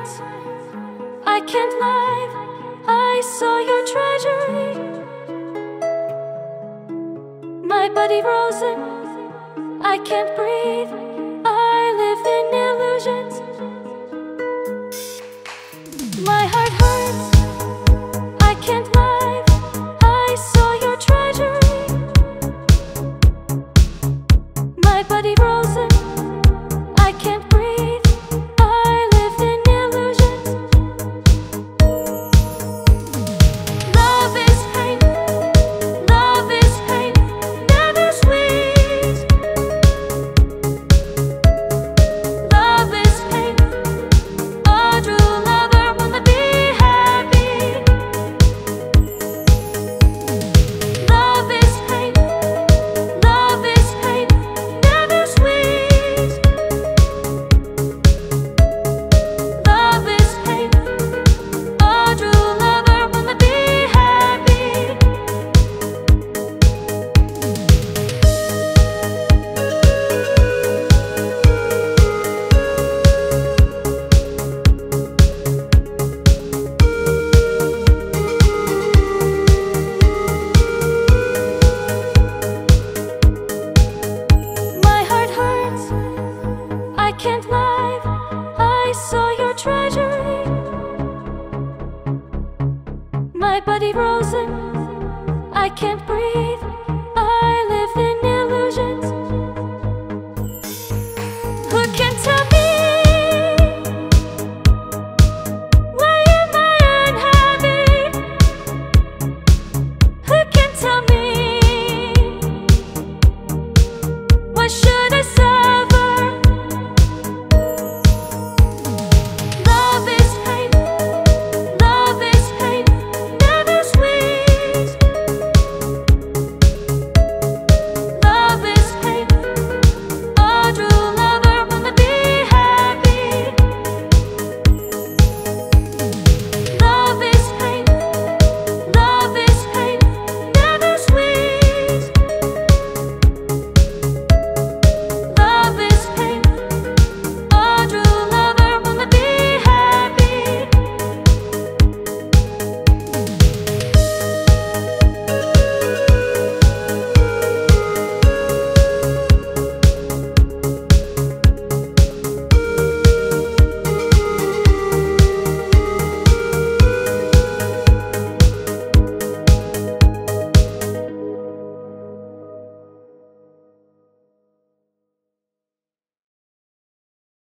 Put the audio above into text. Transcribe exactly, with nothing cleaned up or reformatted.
hurts, I can't lie, I saw your treasury. My body frozen, I can't breathe, I live in illusions. My heart hurts, I can't lie, I saw your treasury. My body frozen, I can't breathe, I live in illusions. Love is pain, love is pain, never sweet. Love is pain, a true lover wanna be happy. Love is pain, love is pain, never sweet. Love is pain, a true lover wanna be happy. My heart hurts, I can't lie, I saw your treasury. My body frozen, I can't breathe.